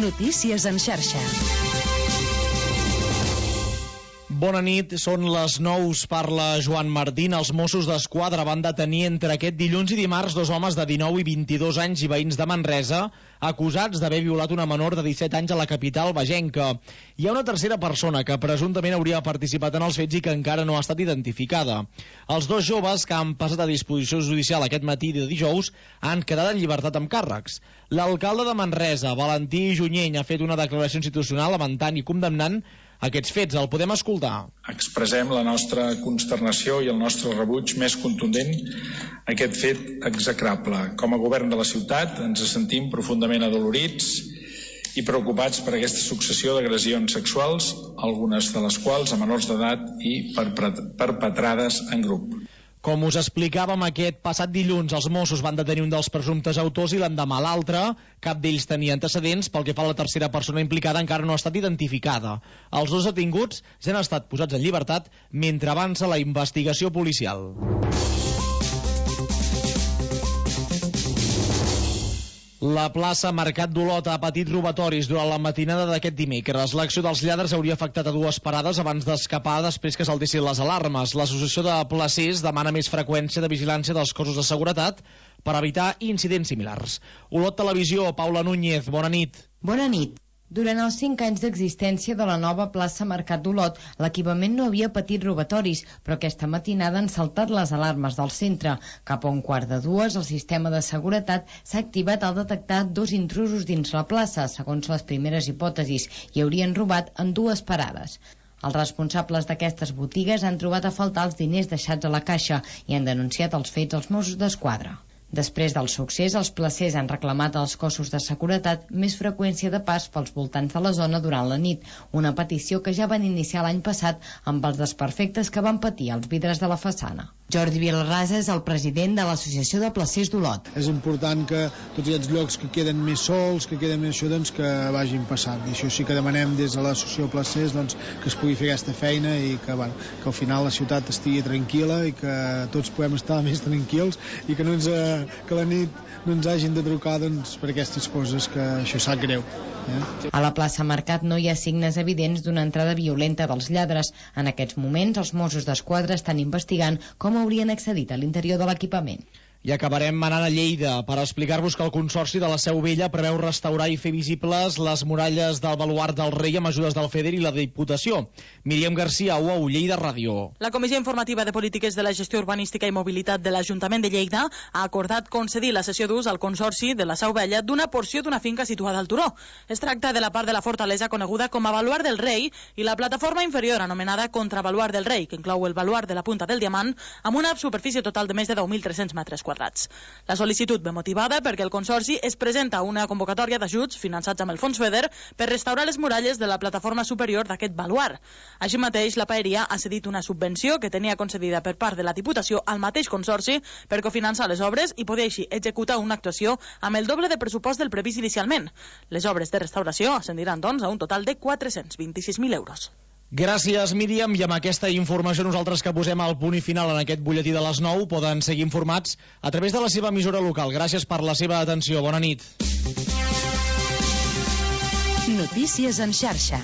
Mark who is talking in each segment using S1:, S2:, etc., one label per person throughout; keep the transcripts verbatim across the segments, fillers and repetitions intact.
S1: Notícies en xarxa.
S2: Bona nit, són les nou, parla Joan Martín. Els Mossos d'Esquadra van detenir entre aquest dilluns i dimarts dos homes de dinou i vint-i-dos anys i veïns de Manresa acusats d'haver violat una menor de disset anys a la capital bagenca. Hi ha una tercera persona que presumptament hauria participat en els fets i que encara no ha estat identificada. Els dos joves que han passat a disposició judicial aquest matí de dijous han quedat en llibertat amb càrrecs. L'alcalde de Manresa, Valentí Junyent, ha fet una declaració institucional lamentant i condemnant aquests fets. El podem escoltar.
S3: Expressem la nostra consternació i el nostre rebuig més contundent a aquest fet execrable. Com a govern de la ciutat ens sentim profundament adolorits i preocupats per aquesta successió d'agressions sexuals, algunes de les quals a menors d'edat i perpetrades en grup.
S2: Com us explicàvem, aquest passat dilluns els Mossos van detenir un dels presumptes autors i l'endemà l'altre. Cap d'ells tenia antecedents. Pel que fa a la tercera persona implicada, encara no ha estat identificada. Els dos detinguts ja han estat posats en llibertat mentre avança la investigació policial. La plaça Mercat d'Olot ha patit robatoris durant la matinada d'aquest dimecres. L'acció dels lladres hauria afectat a dues parades abans d'escapar després que saltessin les alarmes. L'Associació de Placers demana més freqüència de vigilància dels cossos de seguretat per evitar incidents similars. Olot Televisió, Paula Núñez, bona nit.
S4: Bona nit. Durant els cinc anys d'existència de la nova plaça Mercat d'Olot, l'equipament no havia patit robatoris, però aquesta matinada han saltat les alarmes del centre. Cap a un quart de dues, el sistema de seguretat s'ha activat al detectar dos intrusos dins la plaça, segons les primeres hipòtesis, i haurien robat en dues parades. Els responsables d'aquestes botigues han trobat a faltar els diners deixats a la caixa i han denunciat els fets als Mossos d'Esquadra. Després del succés, els placers han reclamat als cossos de seguretat més freqüència de pas pels voltants de la zona durant la nit, una petició que ja van iniciar l'any passat amb els desperfectes que van patir els vidres de la façana. Jordi Vilarrasa és el president de l'Associació de Placers d'Olot.
S5: És important que tots aquests llocs que queden més sols, que queden més això, doncs, que vagin passant. I això sí que demanem des de l'Associació de Placers, doncs, que es pugui fer aquesta feina i que, bueno, que al final la ciutat estigui tranquil·la i que tots puguem estar més tranquils i que no ens... Eh, que la nit no ens hagin de trucar, doncs, per aquestes coses, que això sap greu. Eh?
S4: A la plaça Mercat no hi ha signes evidents d'una entrada violenta dels lladres. En aquests moments, els Mossos d'Esquadra estan investigant com haurien accedit a l'interior de l'equipament.
S2: I acabarem anant a Lleida per explicar-vos que el Consorci de la Seu Vella preveu restaurar i fer visibles les muralles del Baluard del Rei amb ajudes del FEDER i la Diputació. Míriam Garcia, U A U, Lleida Ràdio.
S6: La Comissió Informativa de Polítiques de la Gestió Urbanística i Mobilitat de l'Ajuntament de Lleida ha acordat concedir la cessió d'ús al Consorci de la Seu Vella d'una porció d'una finca situada al turó. Es tracta de la part de la fortalesa coneguda com a Baluard del Rei i la plataforma inferior anomenada Contrabaluard del Rei, que inclou el baluard de la Punta del Diamant amb una superfície total de més de deu mil tres-cents metres quadrats. La sol·licitud ve motivada perquè el Consorci es presenta a una convocatòria d'ajuts finançats amb el Fons FEDER per restaurar les muralles de la plataforma superior d'aquest baluard. Així mateix, la Paeria ha cedit una subvenció que tenia concedida per part de la Diputació al mateix Consorci per cofinançar les obres i poder així executar una actuació amb el doble de pressupost del previst inicialment. Les obres de restauració ascendiran, doncs, a un total de quatre-cents vint-i-sis mil euros.
S2: Gràcies, Míriam, i amb aquesta informació nosaltres que posem el punt i final en aquest butlletí de les nou poden seguir informats a través de la seva emissora local. Gràcies per la seva atenció. Bona nit.
S1: Notícies en xarxa.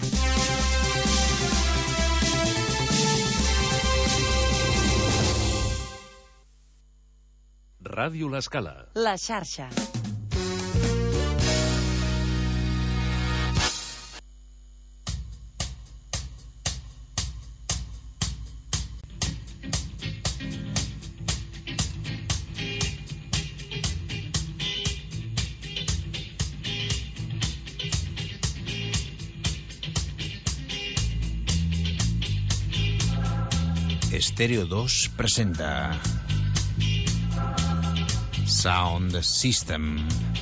S7: Ràdio L'Escala.
S1: La xarxa.
S8: Estéreo dos presenta Sound System,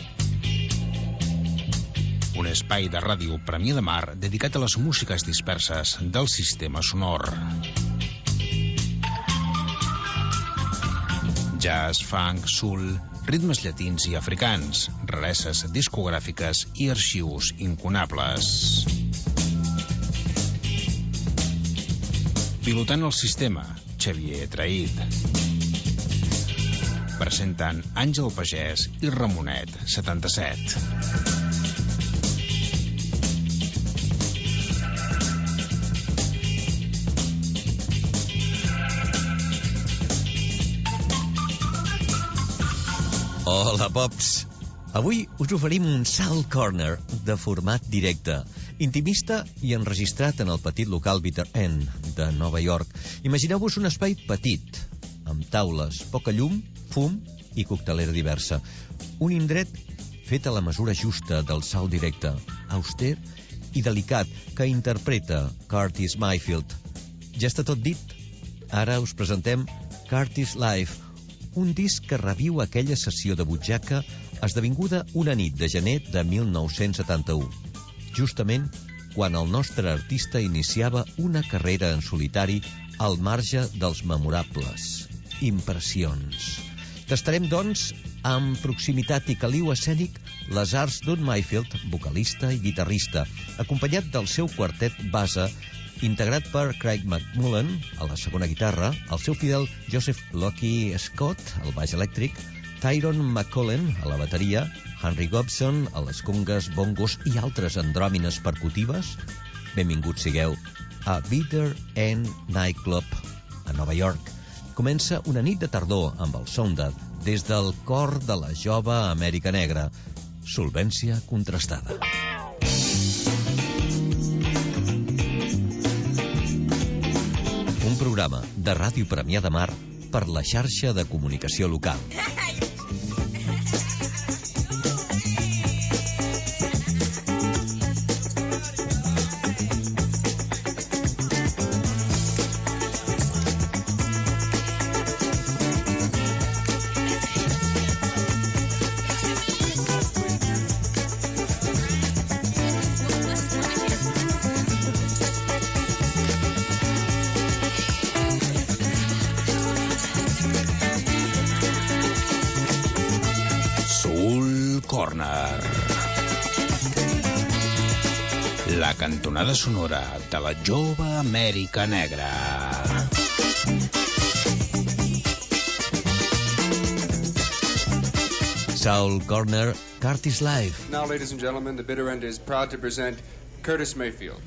S8: un espai de ràdio Premià de Mar dedicat a les músiques disperses del sistema sonor. Jazz, funk, soul, ritmes llatins i africans, rareses discogràfiques i arxius incunables. Pilotant el sistema, Xavier Traït. Presenten Àngel Pagès i Ramonet, setanta-set.
S7: Hola, Pops! Avui us oferim un Salt Corner de format directe, intimista i enregistrat en el petit local Bitter End de Nova York. Imagineu-vos un espai petit, amb taules, poca llum, fum i coctelera diversa. Un indret fet a la mesura justa del salt directe, auster i delicat, que interpreta Curtis Mayfield. Ja està tot dit? Ara us presentem Curtis Live, un disc que reviu aquella sessió de butxaca esdevinguda una nit de gener de mil nou-cents setanta-u, justament quan el nostre artista iniciava una carrera en solitari al marge dels memorables impressions. Tastarem, doncs, amb proximitat i caliu escènic les arts d'un Mayfield, vocalista i guitarrista, acompanyat del seu quartet base, integrat per Craig McMullen a la segona guitarra, el seu fidel Joseph Lockie Scott al baix elèctric, Tyrone McCollen a la bateria, Henry Gobson a les congues, bongos i altres andròmines percutives. Benvinguts sigueu a Bitter End Nightclub a Nova York. Comença una nit de tardor amb el Soundad des del cor de la jove Amèrica Negra. Solvència contrastada. Un programa de Ràdio Premià de Mar per la xarxa de comunicació local.
S8: La cantonada sonora de la jove Amèrica Negra.
S7: Soul Corner, Curtis Live.
S9: Now, ladies and gentlemen, the Bitter End is proud to present Curtis Mayfield.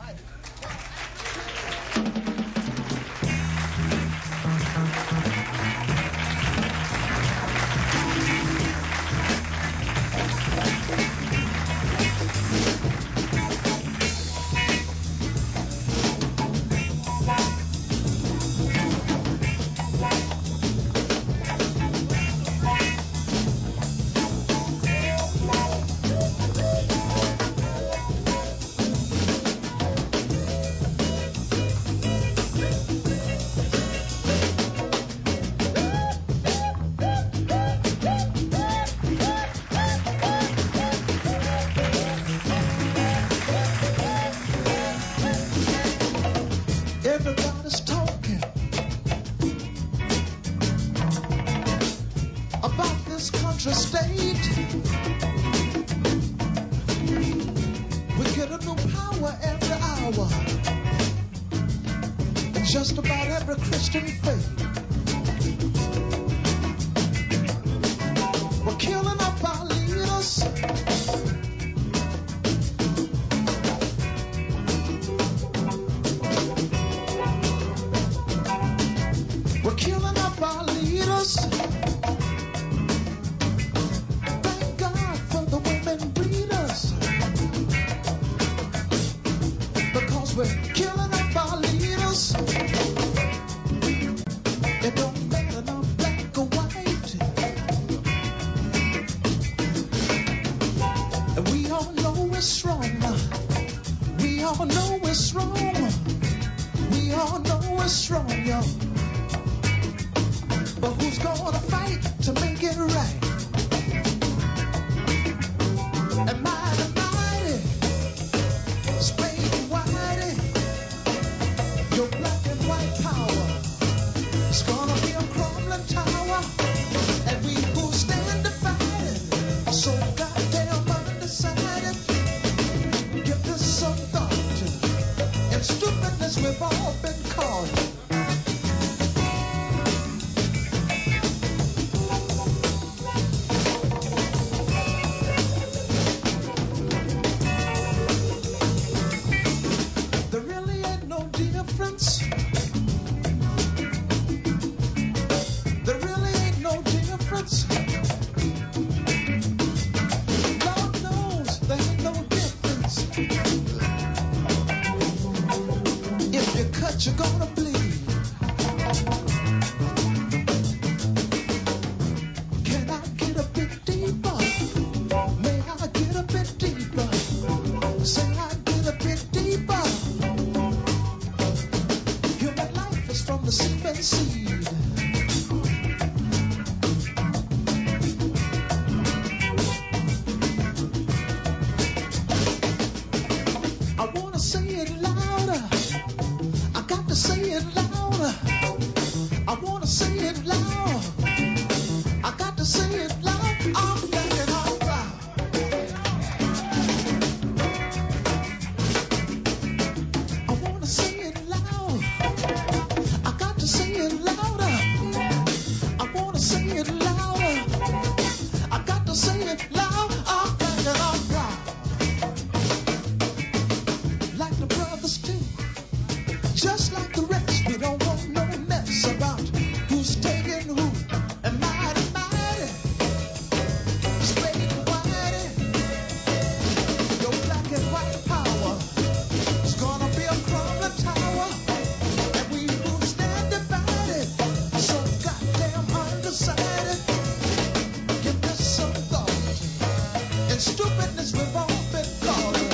S10: decided, give this some thought. And stupidness we've all been caught in.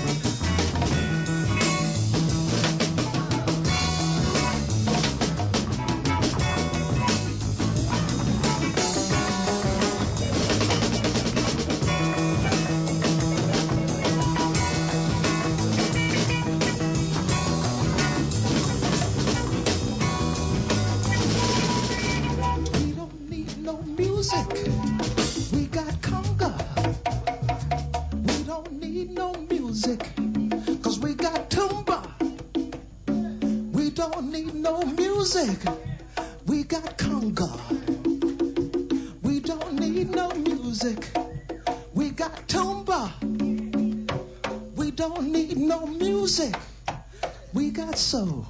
S10: We got conga. We don't need no music, cause we got tumba. We don't need no music. We got conga. We don't need no music. We got tumba. We don't need no music. We got soul.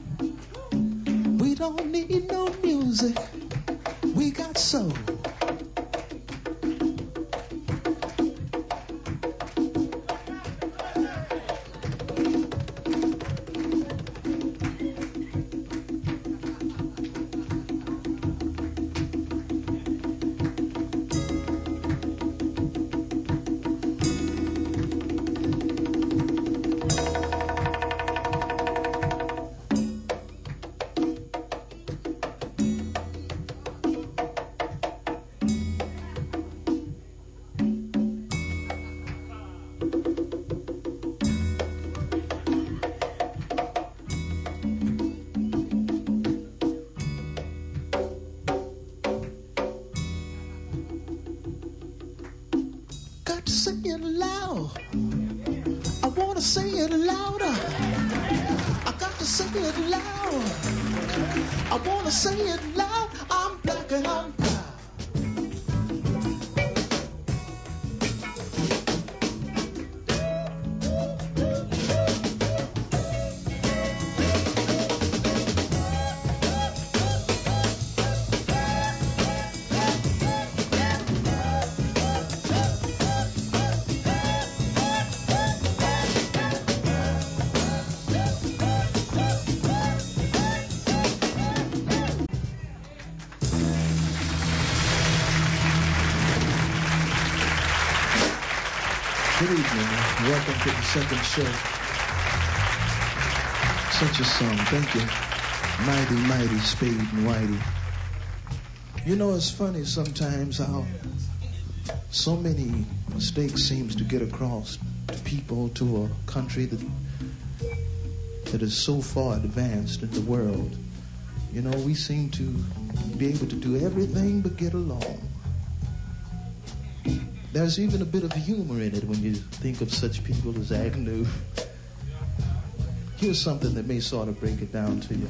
S10: We don't need no music. We got soul. Say it loud. I want to say it louder. I got to say it loud. I want to say it loud. I'm black and I'm proud.
S11: Good evening. Welcome to the second show. Such a song. Thank you. Mighty, mighty Spade and Whitey. You know, it's funny sometimes how so many mistakes seems to get across to people, to a country that that is so far advanced in the world. You know, we seem to be able to do everything but get along. There's even a bit of humor in it when you think of such people as Agnew. Here's something that may sort of break it down to you.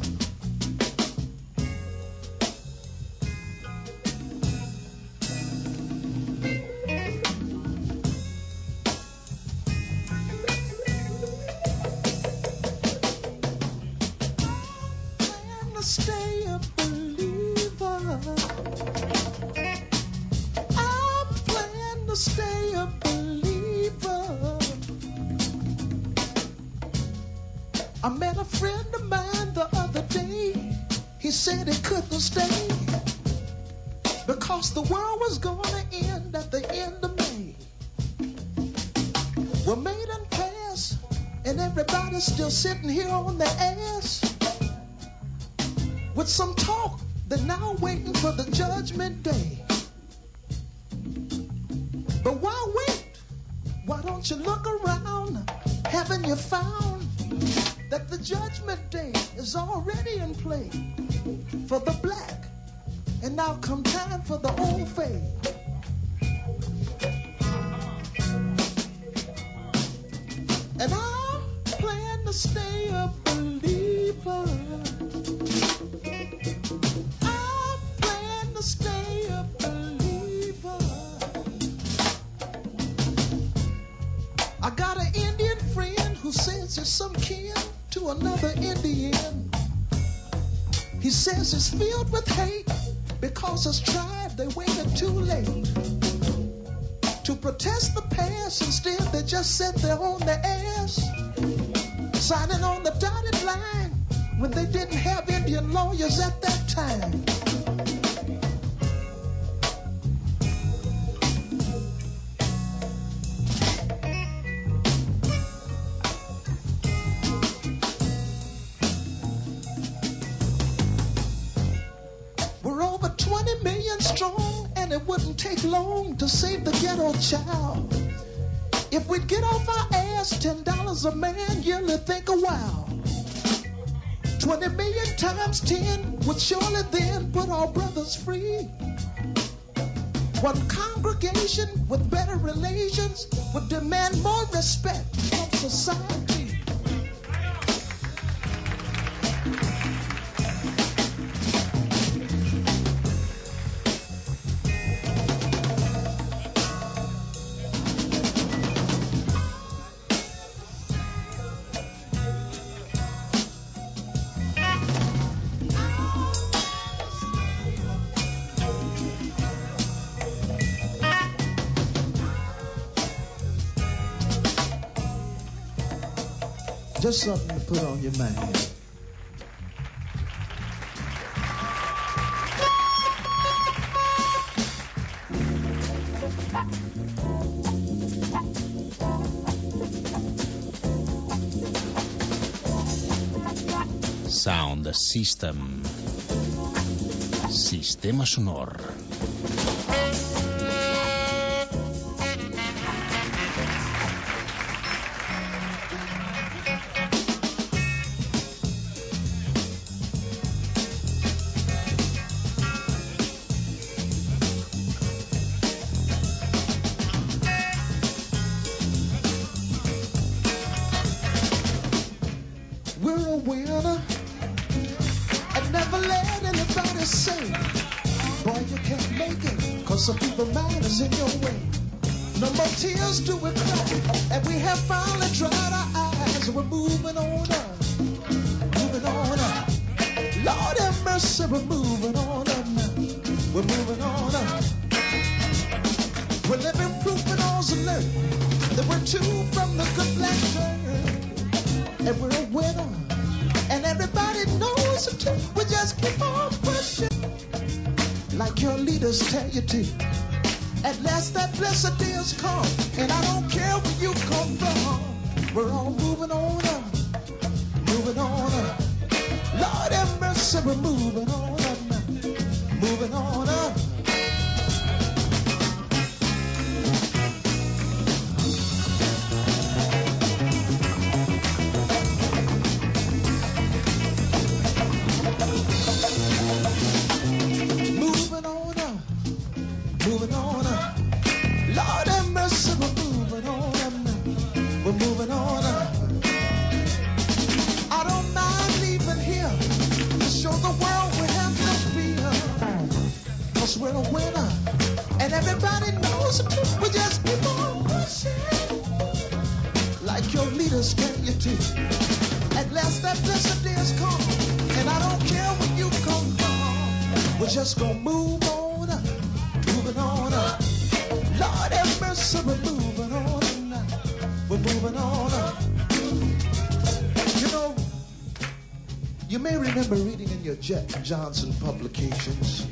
S10: I met a friend of mine the other day. He said he couldn't stay because the world was gonna end at the end of May. Well, May done passed and everybody's still sitting here on their ass with some talk. They're now waiting for the judgment day. But why wait? Why don't you look around? Haven't you found that the judgment day is already in play for the black, and now come time for the old fade? And I plan to stay a believer. I plan to stay a believer. I got an Indian friend who says there's some kin to another Indian. He says it's filled with hate because his tribe, they waited too late to protest the past. Instead, they just sat there on their ass, signing on the dotted line when they didn't have Indian lawyers at that time. and it wouldn't take long to save the ghetto child. If we'd get off our ass, ten dollars a man, yearly think a while. Twenty million times ten would surely then put our brothers free. One congregation with better relations would demand more respect from society. Just something to put on your mind.
S8: Sound System. Sistema sonor.
S10: Some people mind is in your way. No more tears do we cry, and we have finally dried our eyes. We're moving on up, moving on up. Lord have mercy, we're moving on up now. We're moving on up. We're living proof in all's alert that we're two from the good black bird, and we're a winner, and everybody knows it too. We just keep on pushing. Like your leaders tell you to. At last that blessed day has come, and I don't care where you come from. We're all moving on up, moving on up. Lord have mercy, we're moving on up now, moving on up. We're a winner, and everybody knows it. We just keep on pushing, like your leaders tell you to. At last that blessed day has come, and I don't care where you come from. We're just gonna move on up, moving on up. Lord have mercy, we're moving on up now. We're moving on up. You know, you may remember reading in your Jet Johnson publications.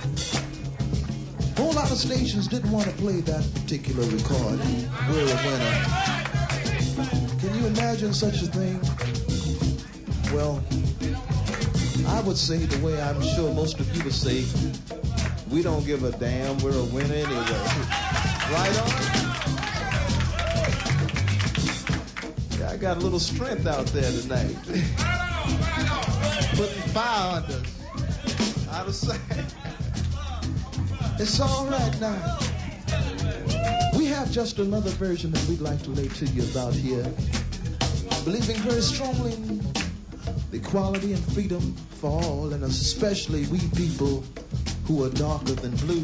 S10: A whole lot of stations didn't want to play that particular record. We're a winner. Can you imagine such a thing? Well, I would say the way I'm sure most of you would say, we don't give a damn, we're a winner anyway. Right on? Yeah, I got a little strength out there tonight. Putting fire under us. Out of sight. It's all right now. We have just another version that we'd like to lay to you about here. Believing very strongly in the equality and freedom for all, and especially we people who are darker than blue.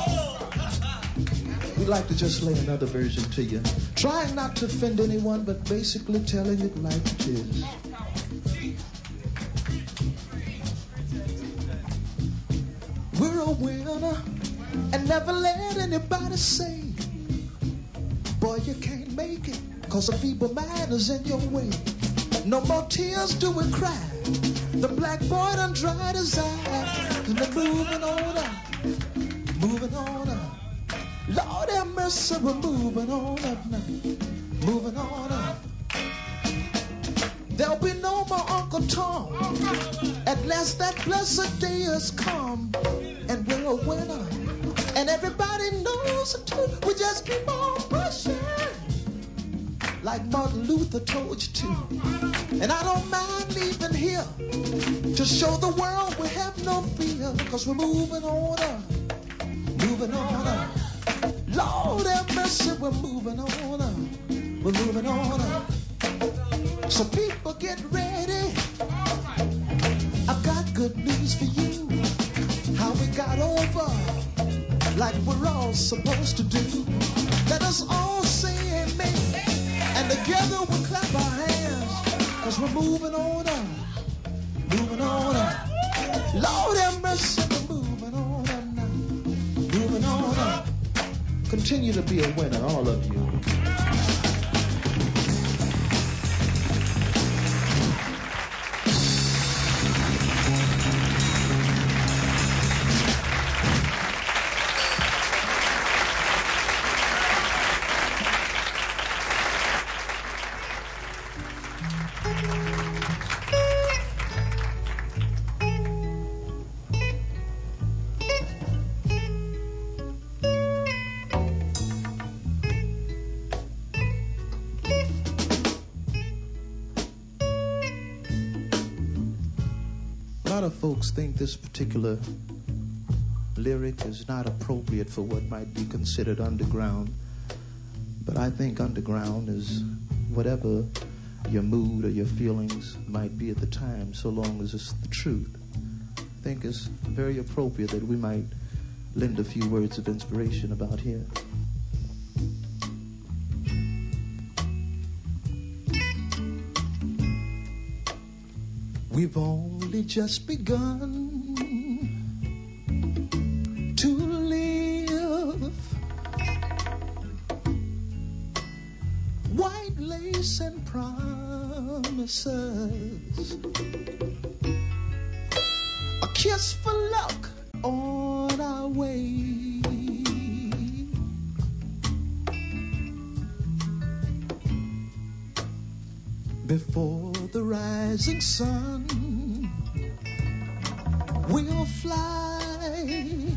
S10: We'd like to just lay another version to you. Trying not to offend anyone, but basically telling it like it is. We're a winner. And never let anybody say, boy, you can't make it, cause the people mind is in your way. No more tears do we cry. The black boy done dried his eyes, and they're moving on up, moving on up. Lord have mercy, we're moving on up now, moving on up. There'll be no more Uncle Tom. At last that blessed day has come, and we're a winner. And everybody we just keep on pushing, like Martin Luther told you to. And I don't mind leaving here to show the world we have no fear, cause we're moving on up, moving on up. Lord have mercy, we're moving on up, we're moving on up. So people get ready, I've got good news for you. How we got over like we're all supposed to do. Let us all say amen, and together we'll clap our hands, cause we're moving on up, moving on up. Lord have mercy, we're moving on up now, moving on up. Continue to be a winner, all of you. A lot of folks think this particular lyric is not appropriate for what might be considered underground, but I think underground is whatever your mood or your feelings might be at the time, so long as it's the truth. I think it's very appropriate that we might lend a few words of inspiration about here. We've only just begun to live. White lace and promises, a kiss for luck on our way. Before the rising sun, we'll fly.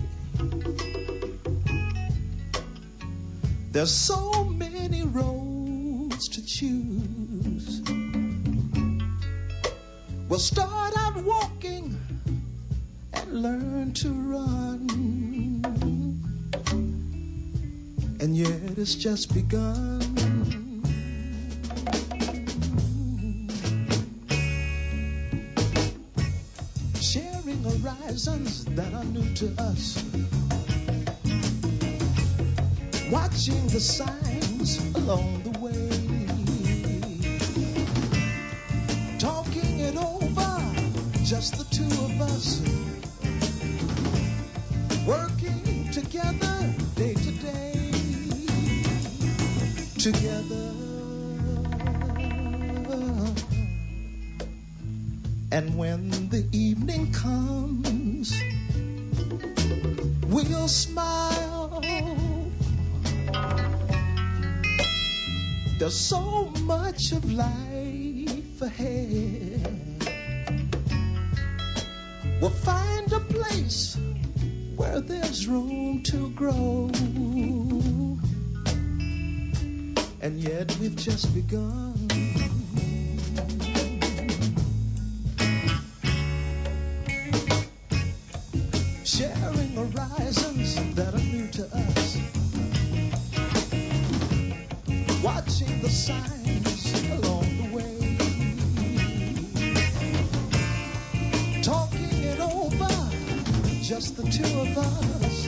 S10: There's so many roads to choose. We'll start out walking and learn to run, and yet it's just begun. Horizons that are new to us, watching the signs along the way, talking it over, just the two of us, working together day to day, together. And when the evening comes, we'll smile. There's so much of life ahead. We'll find a place where there's room to grow. And yet we've just begun. Sharing horizons that are new to us, watching the signs along the way, talking it over, just the two of us,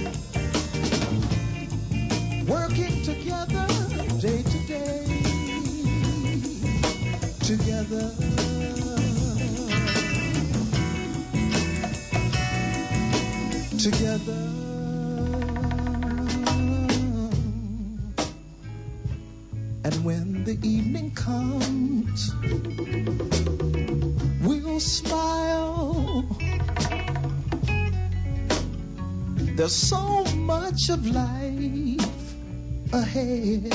S10: working together day to day, together. Together. And when the evening comes, we'll smile. There's so much of life ahead.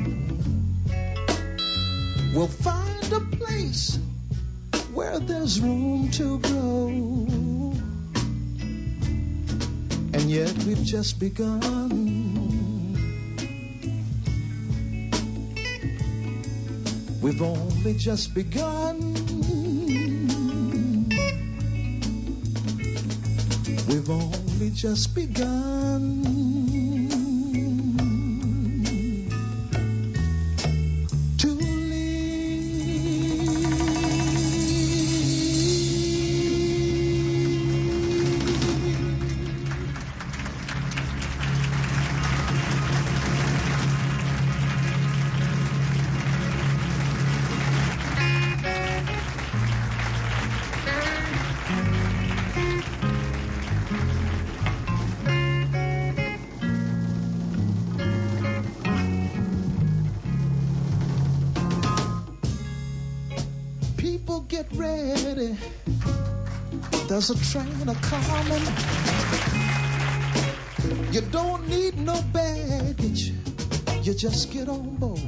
S10: We'll find a place where there's room to grow. And yet we've just begun.
S11: We've only just begun. We've only just begun to get ready. There's a train a-coming. You don't need no baggage. You just get on board.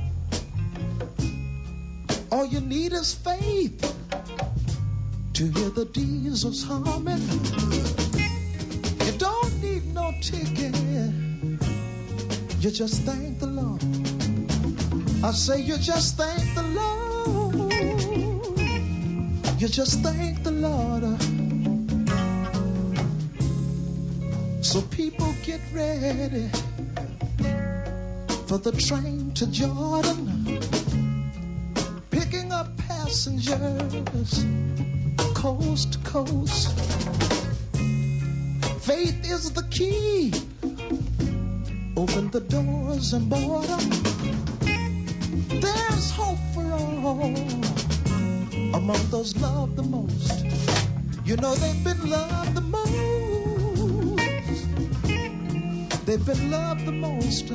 S11: All you need is faith to hear the diesels humming. You don't need no ticket. You just thank the Lord. I say you just thank the Lord. You just thank the Lord. So people get ready for the train to Jordan, picking up passengers coast to coast. Faith is the key. Open the doors and board them. There's hope for all among those loved the most. You know they've been loved the most. They've been loved the most.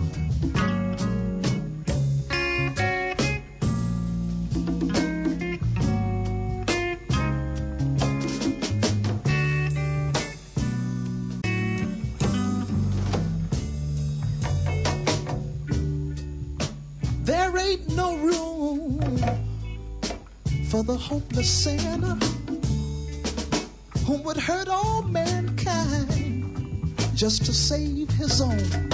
S11: There ain't no room for the hopeless sinner who would hurt all mankind just to save his own.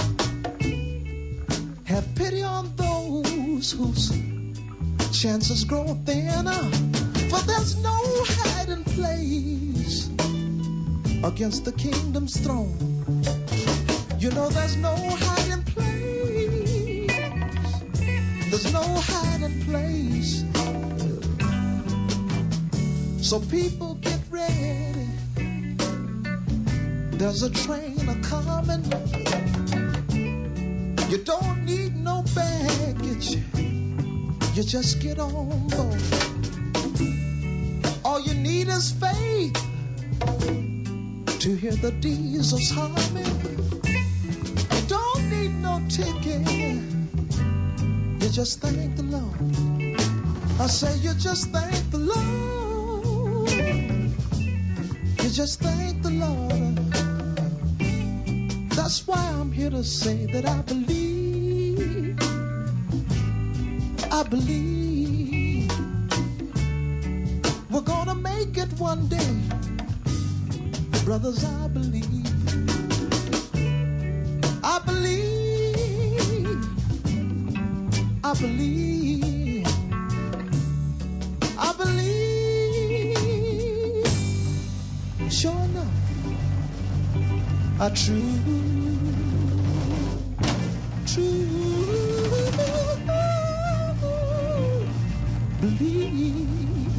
S11: Have pity on those whose chances grow thinner, for there's no hiding place against the kingdom's throne. You know there's no hiding place. There's no hiding place. So people get ready. There's a train a-coming. You don't need no baggage. You just get on board. All you need is faith to hear the diesels humming. You don't need no ticket. You just thank the Lord. I say you just thank the Lord. You just thank the Lord. That's why I'm here to say that I believe. I believe we're gonna make it one day. Brothers, I believe. I believe. I believe. I believe. Sure enough, I true, true believe.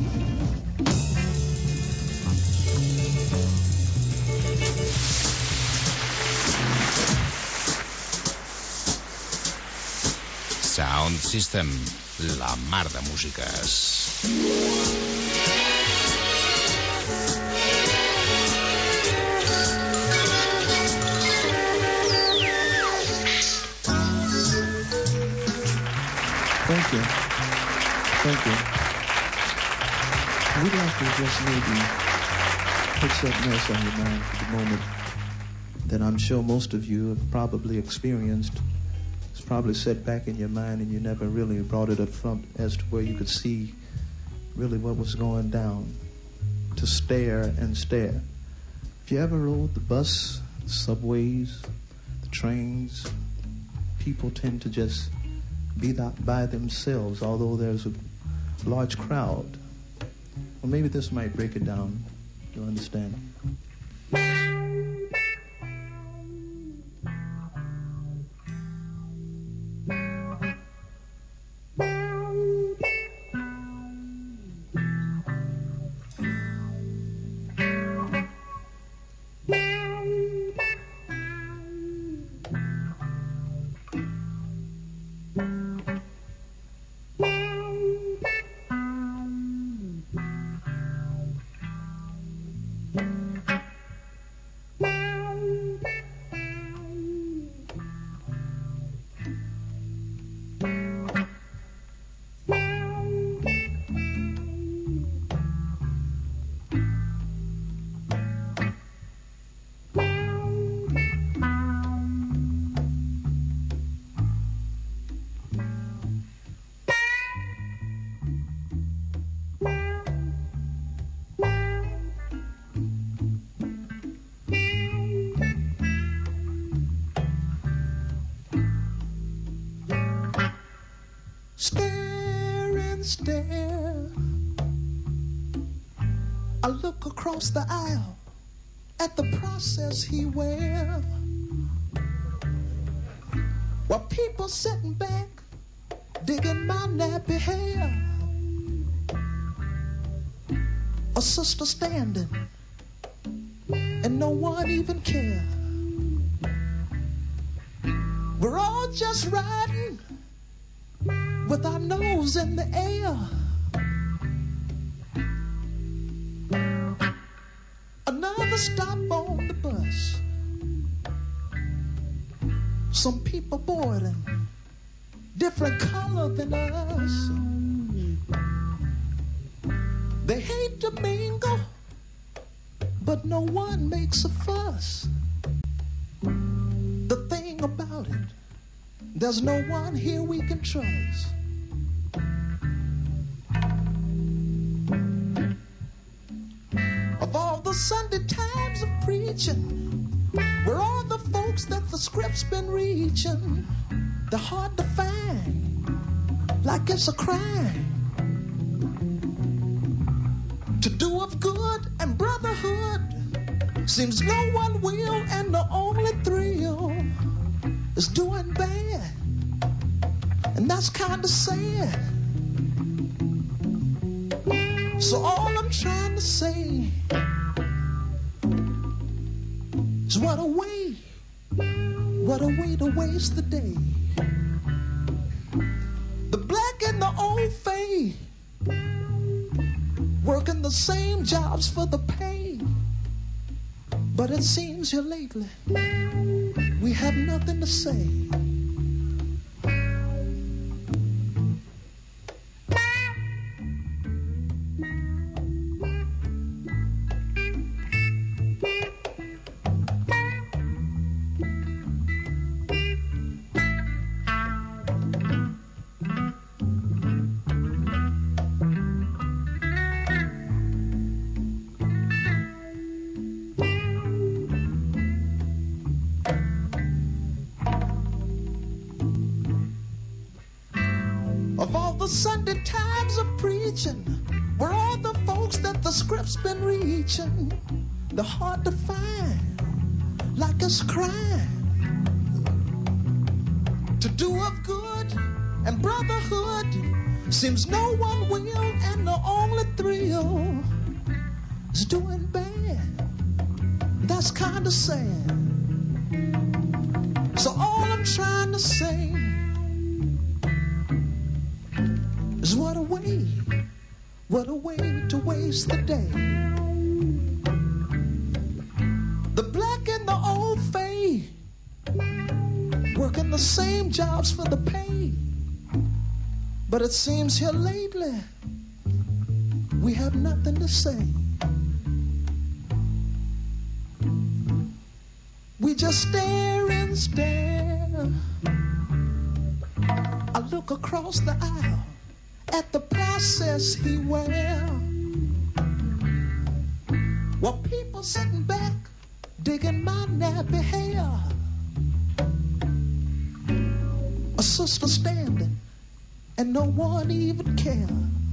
S8: Sound System, la mar de músiques.
S11: Thank you. Thank you. We'd like to just maybe put something else on your mind for the moment that I'm sure most of you have probably experienced. It's probably set back in your mind and you never really brought it up front as to where you could see really what was going down. To stare and stare. If you ever rode the bus, the subways, the trains, people tend to just be not by themselves, although there's a large crowd. Well, maybe this might break it down. You'll understand. Stare and stare. I look across the aisle at the process he wear, while people sitting back digging my nappy hair. A sister standing and no one even care. We're all just riding with our nose in the air. Another stop on the bus. Some people boarding, different color than us. They hate to mingle, but no one makes a fuss. The thing about it, there's no one here we can trust. Of all the Sunday times of preaching, where all the folks that the script's been reaching, they're hard to find, like it's a crime to do of good and brotherhood. Seems no one will, and the only thrill is doing bad, and that's kind of sad. So all I'm trying to say is what a way, what a way to waste the day. The black and the old fade, working the same jobs for the pay. But it seems here lately we have nothing to say. Sunday times of preaching, where all the folks that the script's been reaching, they're hard to find, like it's a crime to do of good and brotherhood. Seems no one will, and the only thrill is doing bad. That's kind of sad. So all I'm trying to say is what a way, what a way to waste the day. The black and the old fade, working the same jobs for the pay. But it seems here lately we have nothing to say. We just stare and stare. I look across the aisle at the process he wear, while people sitting back digging my nappy hair. A sister standing and no one even care.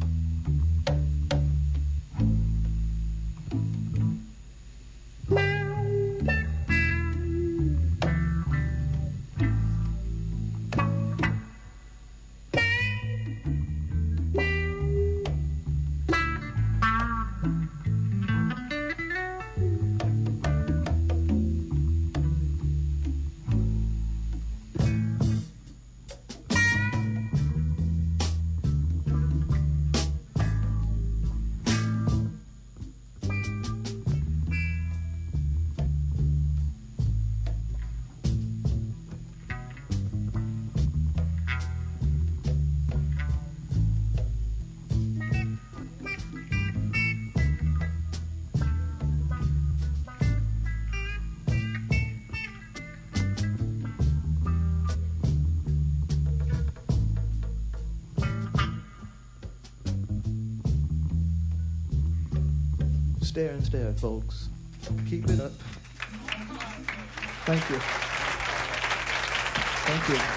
S11: Stare and stare, folks. Keep it up. Thank you. Thank you.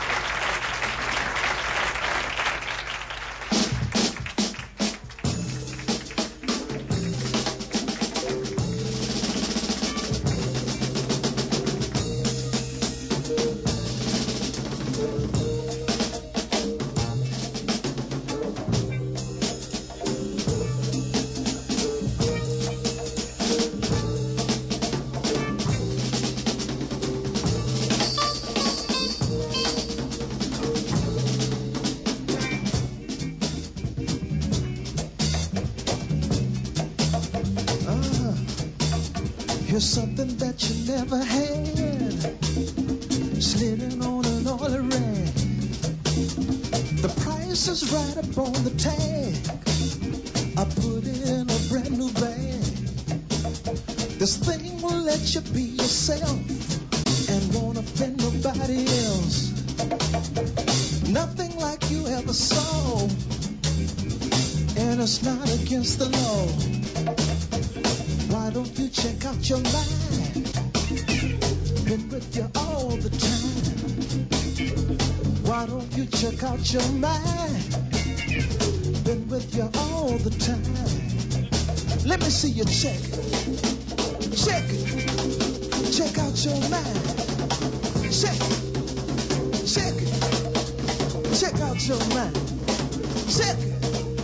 S11: Here's something that you never had, slitting on an oily rag. The price is right up on the tag. I put it in a brand new bag. This thing will let you be yourself and won't offend nobody else. Nothing like you ever saw, and it's not against the law. Why don't you check out your mind? Been with you all the time. Why don't you check out your mind? Been with you all the time. Let me see you check it. Check it. Check out your mind. Check it. Check it. Check out your mind. Check it.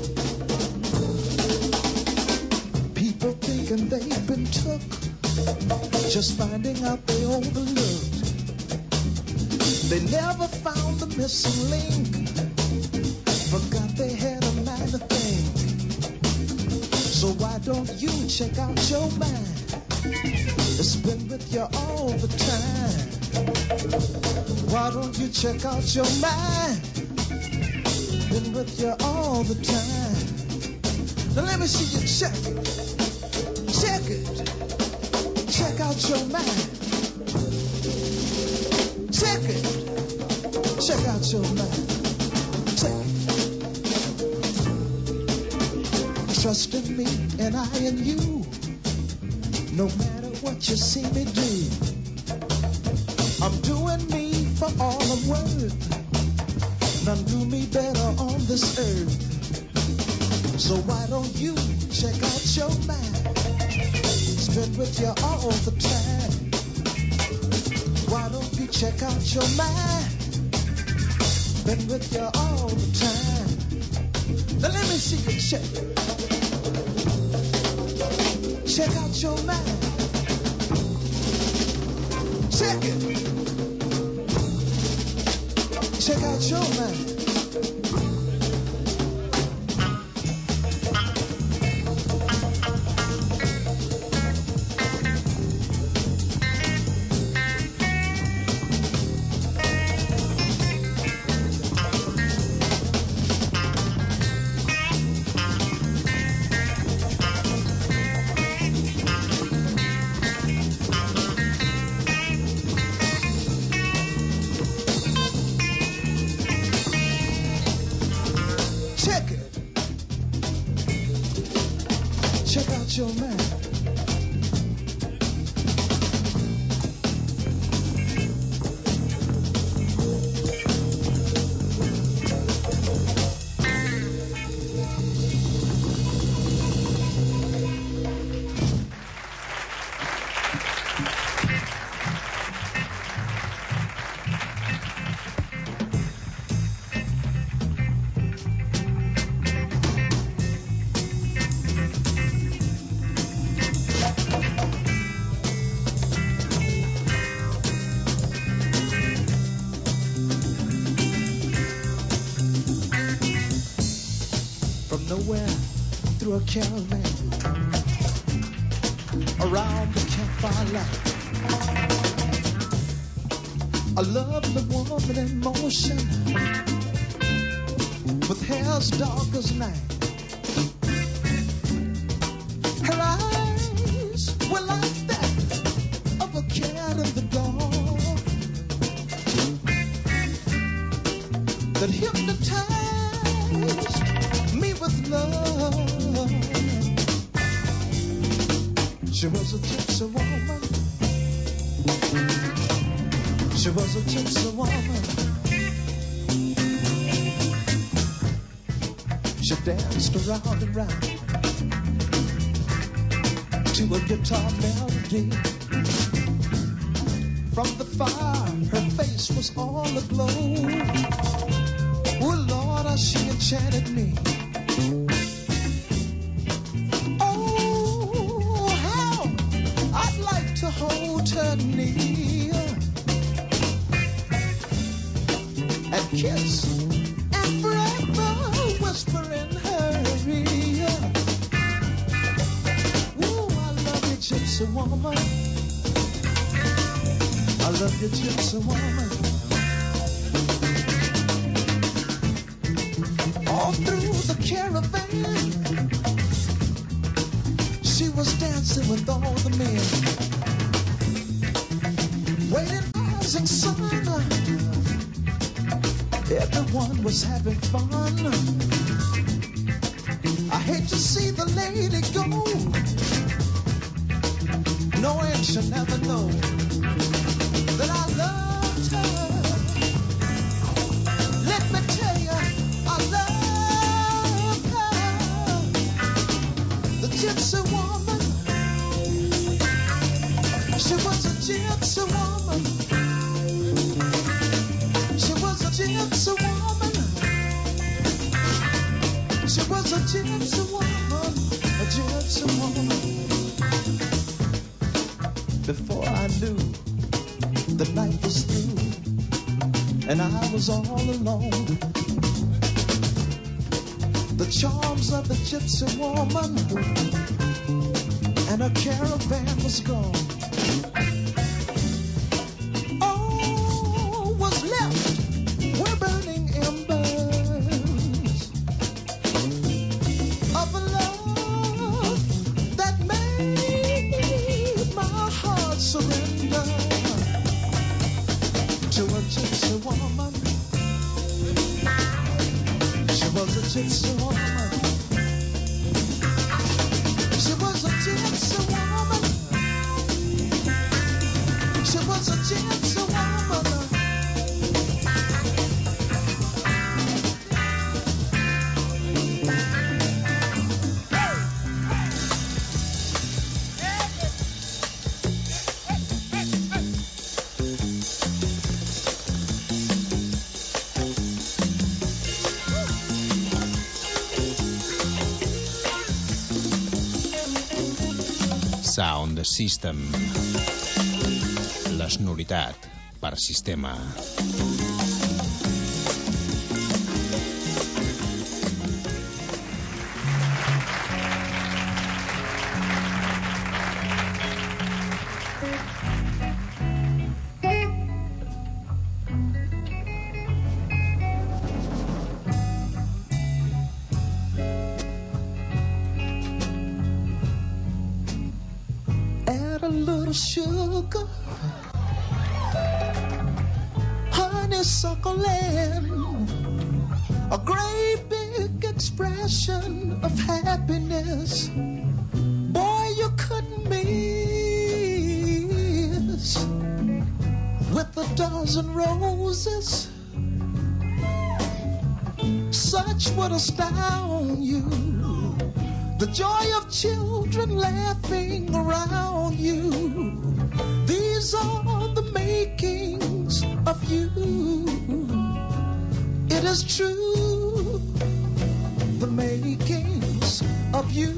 S11: And they've been took, just finding out they overlooked. They never found the missing link, forgot they had a mind to think. So why don't you check out your mind? It's been with you all the time. Why don't you check out your mind? Been with you all the time. Now let me see you check it. Check it. Check out your mind. Check it. Check out your mind. Check it. Trust in me and I in you. No matter what you see me do, I'm doing me for all I'm worth. None do me better on this earth. So why don't you check out your mind? Been with you all the time. Why don't you check out your mind? Been with you all the time. Now let me see you check. Check out your mind. Check it. Check out your mind.
S10: through a caravan around the campfire light. I love the woman in motion with hair as dark as night. Her eyes were like that of a cat in the dark that hypnotized me with love. She was a gypsy woman. She was a gypsy woman. She danced around and round to a guitar melody. From the fire, her face was all aglow. Oh Lord, how she enchanted me. Oh, how I'd like to hold her near and kiss and forever whisper in her ear. Ooh, I love you, gypsy woman. I love you, gypsy woman. All through the caravan, she was dancing with all the men, waiting rising sun. Everyone was having fun. I hate to see the lady go, knowing she'll never know that I loved her. Let me tell you, I love her. The gypsy woman. She was a gypsy woman. She was a gypsy woman. She was a gypsy woman. A gypsy woman. Before I knew, the night was through, and I was all alone. The charms of the gypsy woman and her caravan was gone. All was left were burning embers of a love that made my heart surrender to a gypsy woman. She was a gypsy woman. She was a gypsy woman. She was a gypsy woman.
S8: Sound System. La sonoritat per sistema.
S10: Sugar, honeysuckle land, a great big expression of happiness. Boy, you couldn't miss with a dozen roses. Such would astound you. The joy of children laughing around you. These are the makings of you. It is true, the makings of you.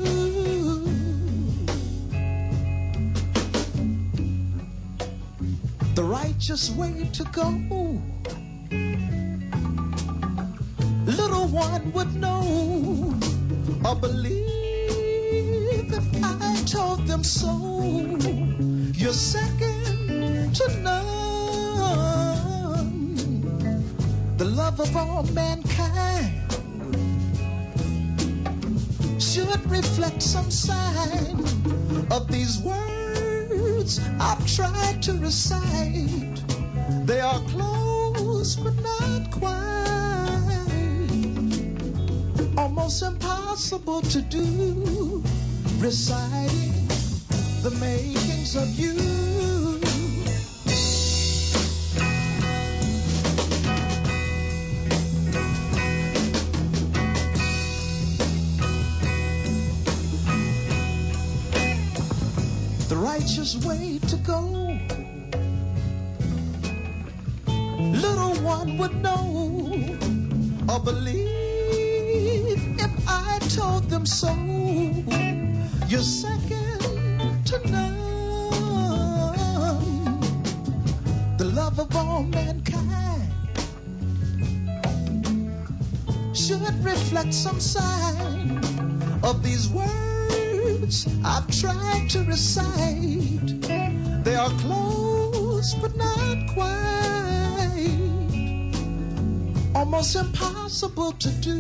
S10: The righteous way to go, little one would know or believe. told them so. You're second to none, the love of all mankind should reflect some sign of these words I've tried to recite. They are close but not quite, almost impossible to do, reciting the makings of you. The righteous way to go, little one would know or believe if I told them so. You're second to none, the love of all mankind should reflect some sign of these words I've tried to recite. They are close but not quite, almost impossible to do,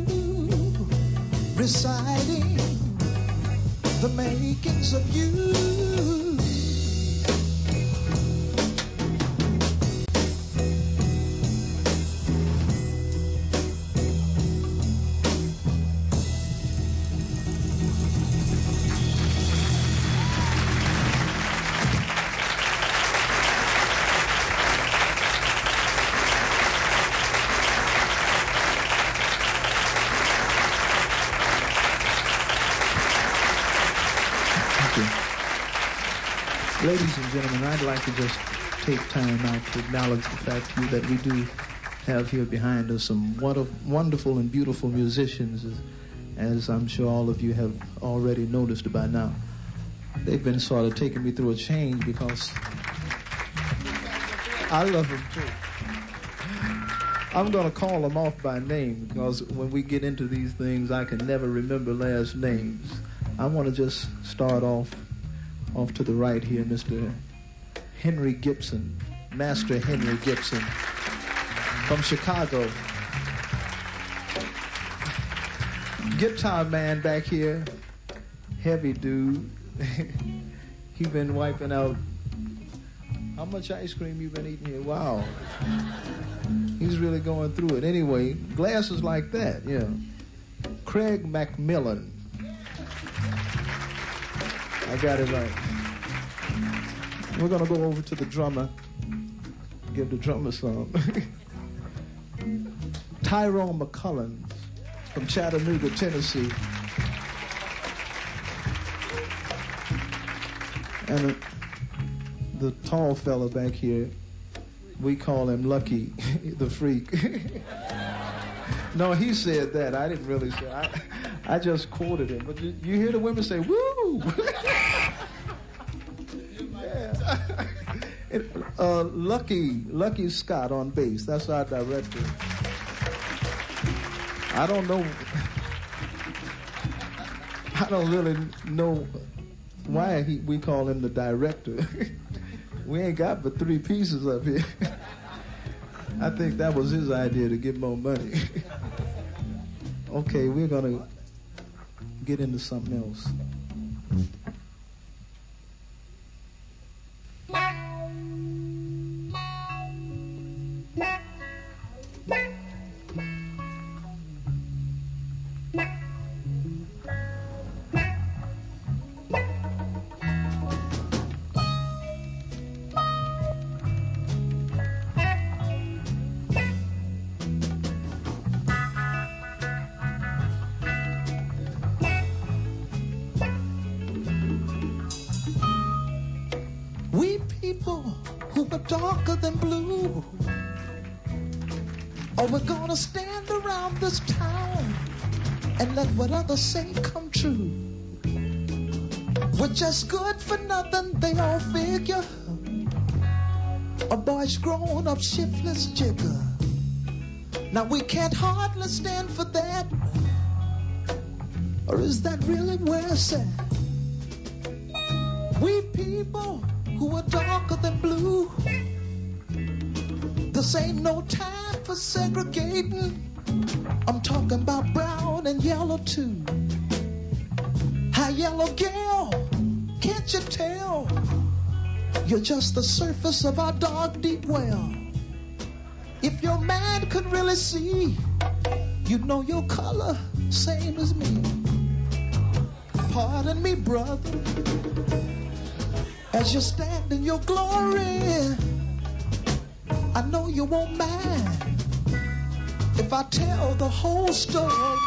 S10: reciting the makings of you.
S11: Ladies and gentlemen, I'd like to just take time out to acknowledge the fact that we do have here behind us some wonderful and beautiful musicians, as I'm sure all of you have already noticed by now. They've been sort of taking me through a change because I love them too. I'm going to call them off by name because when we get into these things, I can never remember last names. I want to just start off Off to the right here, Mister Henry Gibson, Master Henry Gibson, from Chicago. Guitar man back here, heavy dude. He been wiping out. How much ice cream you been eating here? Wow. He's really going through it. Anyway, glasses like that, yeah. Craig McMillan. I got it right. We're going to go over to the drummer. Give the drummer some. Tyrone McCullins from Chattanooga, Tennessee. And uh, the tall fella back here, we call him Lucky, the Freak. No, he said that. I didn't really say. I, I just quoted him. But you, you hear the women say, "Woo!" Yeah. It, uh, Lucky, Lucky Scott on bass. That's our director. I don't know. I don't really know why he, we call him the director. We ain't got but three pieces up here. I think that was his idea to get more money. Okay, we're going to get into something else. Darker than blue. Or we're gonna stand around this town and let what others say come true. We're just good for nothing, they all figure. A boy's grown up shiftless jigger. Now we can't hardly stand for that. Or is that really where it's at?
S10: We people who are darker than blue. This ain't no time for segregating. I'm talking about brown and yellow too. Hi, yellow girl, can't you tell? You're just the surface of our dark, deep well. If your man could really see, you'd know your color, same as me. Pardon me, brother, as you stand in your glory. I know you won't mind if I tell the whole story.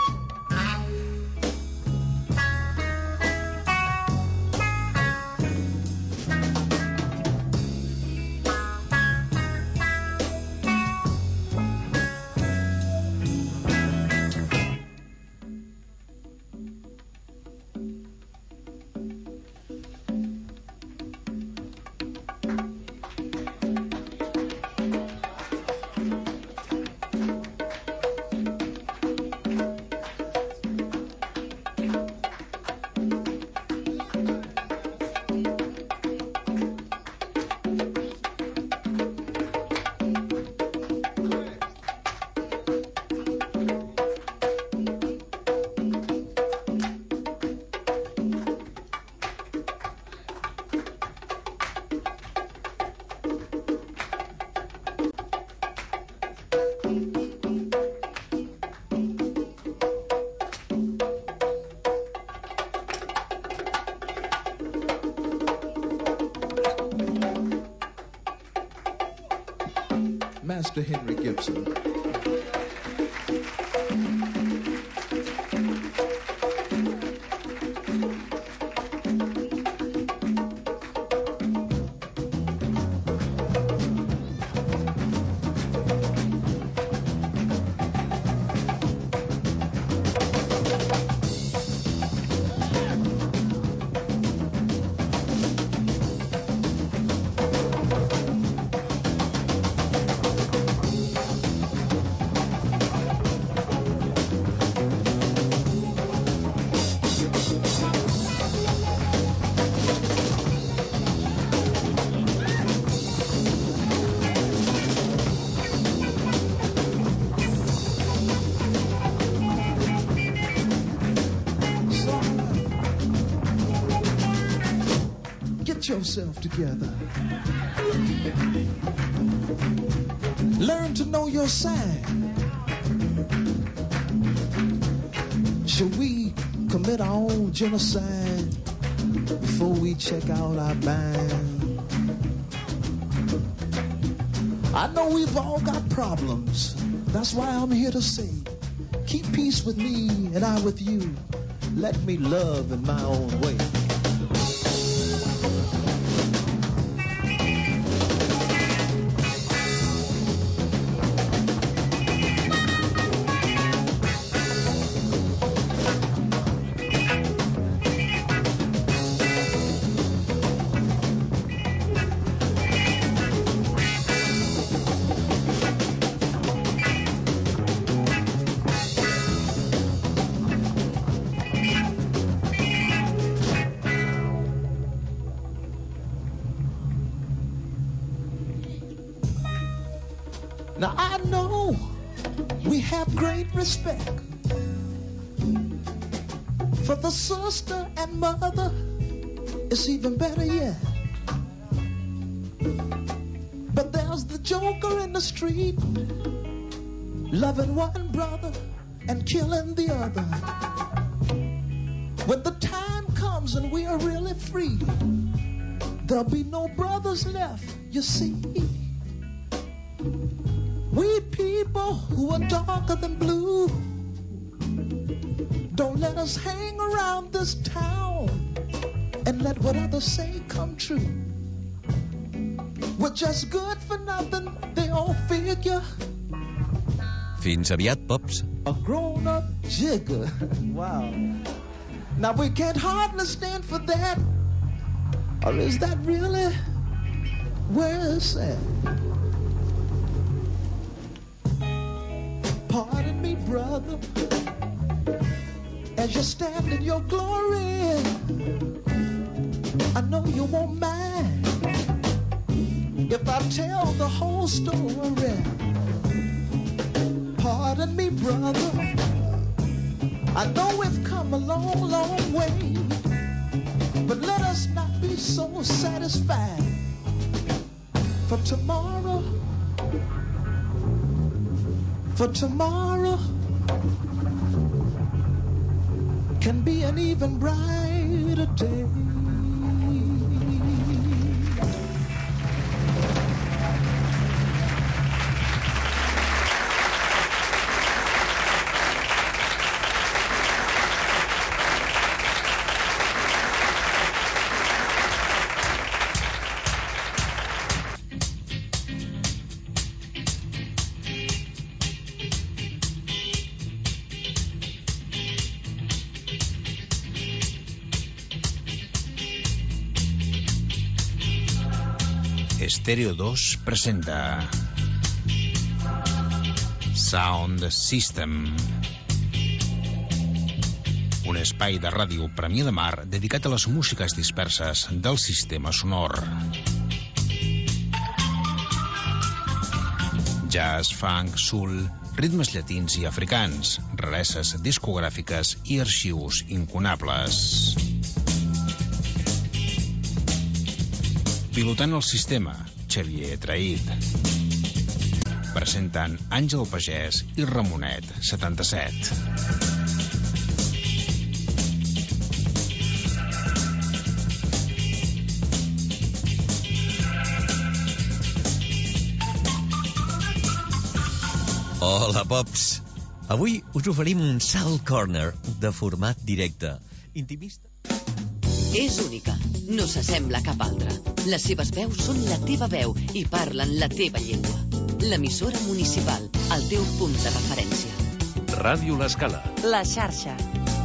S10: Master Henry Gibson. Yourself together. Learn to know your sign. Should we commit our own genocide before we check out our mind? I know we've all got problems. That's why I'm here to say, keep peace with me and I with you. Let me love in my own way. Now I know we have great respect for the sister and mother. It's even better yet. But there's the joker in the street, loving one brother and killing the other. When the time comes and we are really free, there'll be no brothers left, you see. We people who are darker than blue, don't let us hang around this town and let what others say come true. We're just good for nothing, they all figure.
S7: Fins aviat, Pops.
S10: A grown-up jigger. Wow. Now we can't hardly stand for that. Or is that really where it's at? Pardon me, brother, as you stand in your glory. I know you won't mind if I tell the whole story. Pardon me, brother, I know we've come a long, long way, but let us not be so satisfied. For tomorrow, for tomorrow can be an even brighter day.
S8: Estéreo dos presenta Sound System, un espai de ràdio Premià de Mar dedicat a les músiques disperses del sistema sonor. Jazz, funk, soul, ritmes llatins i africans, rareses discogràfiques i arxius incunables. Pilotant el sistema, Xavier Traït. Presentant Àngel Pagès i Ramonet, setanta-set.
S7: Hola, Pops! Avui us oferim un Salt Corner de format directe. Intimista.
S12: És única, no s'assembla a cap altra. Les seves veus són la teva veu i parlen la teva llengua. L'emissora municipal, el teu punt de referència.
S13: Ràdio L'Escala.
S1: La xarxa.